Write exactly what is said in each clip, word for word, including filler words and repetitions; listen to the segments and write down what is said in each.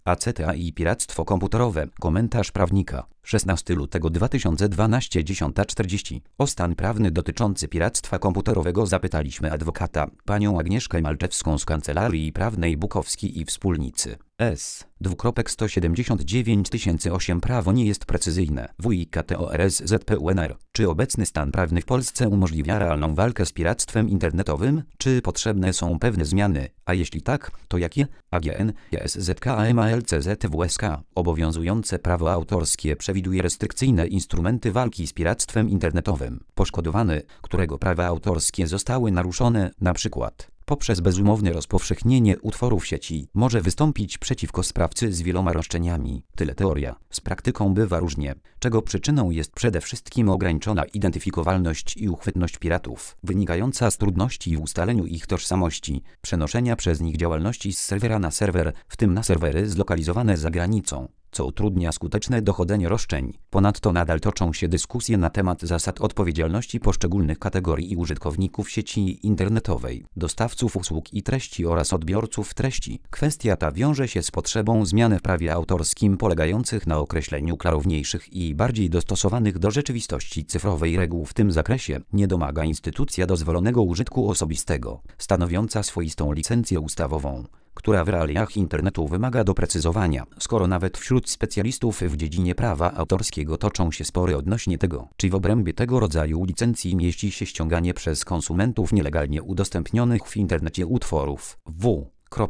A C T A i piractwo komputerowe. Komentarz prawnika. szesnastego lutego dwa tysiące dwunastego, dziesiąta czterdzieści. O stan prawny dotyczący piractwa komputerowego zapytaliśmy adwokata, panią Agnieszkę Malczewską z Kancelarii Prawnej Bukowski i Wspólnicy. S. Dwukropek sto siedemdziesiąt dziewięć tysięcy osiem. Prawo nie jest precyzyjne. W I K T O R S Z P U N R. Czy obecny stan prawny w Polsce umożliwia realną walkę z piractwem internetowym? Czy potrzebne są pewne zmiany? A jeśli tak, to jakie? A G N, S Z K M A L C Z W S K. Obowiązujące prawo autorskie przewiduje restrykcyjne instrumenty walki z piractwem internetowym. Poszkodowany, którego prawa autorskie zostały naruszone, na przykład poprzez bezumowne rozpowszechnienie utworu w sieci, może wystąpić przeciwko sprawcy z wieloma roszczeniami. Tyle teoria. Z praktyką bywa różnie, czego przyczyną jest przede wszystkim ograniczona identyfikowalność i uchwytność piratów, wynikająca z trudności w ustaleniu ich tożsamości, przenoszenia przez nich działalności z serwera na serwer, w tym na serwery zlokalizowane za granicą, co utrudnia skuteczne dochodzenie roszczeń. Ponadto nadal toczą się dyskusje na temat zasad odpowiedzialności poszczególnych kategorii użytkowników sieci internetowej, dostawców usług i treści oraz odbiorców treści. Kwestia ta wiąże się z potrzebą zmian w prawie autorskim polegających na określeniu klarowniejszych i bardziej dostosowanych do rzeczywistości cyfrowej reguł w tym zakresie. Nie domaga instytucja dozwolonego użytku osobistego, stanowiąca swoistą licencję ustawową, która w realiach internetu wymaga doprecyzowania, skoro nawet wśród specjalistów w dziedzinie prawa autorskiego toczą się spory odnośnie tego, czy w obrębie tego rodzaju licencji mieści się ściąganie przez konsumentów nielegalnie udostępnionych w internecie utworów. W.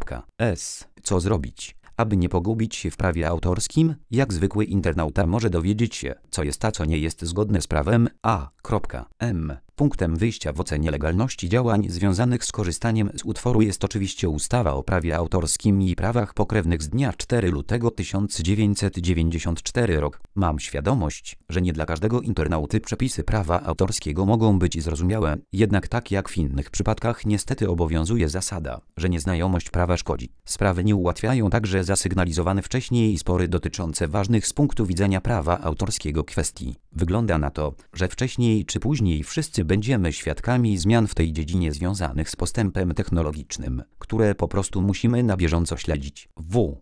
S. Co zrobić, aby nie pogubić się w prawie autorskim? Jak zwykły internauta może dowiedzieć się, co jest a co nie jest zgodne z prawem? A. M. Punktem wyjścia w ocenie legalności działań związanych z korzystaniem z utworu jest oczywiście ustawa o prawie autorskim i prawach pokrewnych z dnia czwartego lutego tysiąc dziewięćset dziewięćdziesiątego czwartego roku. Mam świadomość, że nie dla każdego internauty przepisy prawa autorskiego mogą być zrozumiałe, jednak tak jak w innych przypadkach niestety obowiązuje zasada, że nieznajomość prawa szkodzi. Sprawy nie ułatwiają także zasygnalizowane wcześniej spory dotyczące ważnych z punktu widzenia prawa autorskiego kwestii. Wygląda na to, że wcześniej czy później wszyscy będziemy świadkami zmian w tej dziedzinie związanych z postępem technologicznym, które po prostu musimy na bieżąco śledzić. W.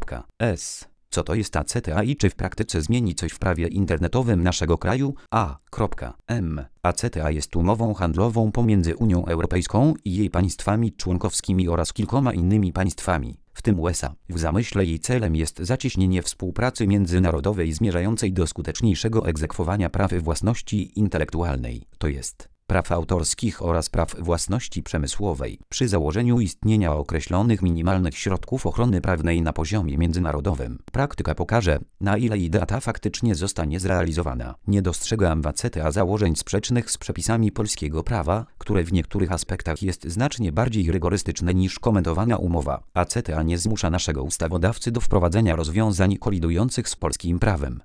S. Co to jest A C T A i czy w praktyce zmieni coś w prawie internetowym naszego kraju? A. M. A C T A jest umową handlową pomiędzy Unią Europejską i jej państwami członkowskimi oraz kilkoma innymi państwami, w tym U S A. W zamyśle jej celem jest zacieśnienie współpracy międzynarodowej zmierzającej do skuteczniejszego egzekwowania praw własności intelektualnej, to jest praw autorskich oraz praw własności przemysłowej, przy założeniu istnienia określonych minimalnych środków ochrony prawnej na poziomie międzynarodowym. Praktyka pokaże, na ile idea ta faktycznie zostanie zrealizowana. Nie dostrzegam w A C T A założeń sprzecznych z przepisami polskiego prawa, które w niektórych aspektach jest znacznie bardziej rygorystyczne niż komentowana umowa. A C T A nie zmusza naszego ustawodawcy do wprowadzenia rozwiązań kolidujących z polskim prawem.